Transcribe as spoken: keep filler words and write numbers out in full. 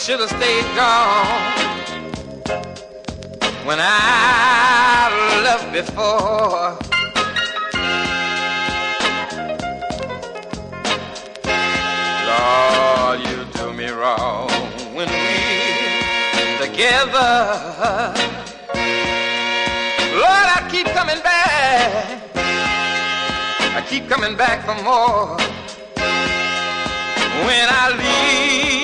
should have stayed gone when I loved before. Lord, you do me wrong when we together. Lord, I keep coming back. I keep coming back for more. When I leave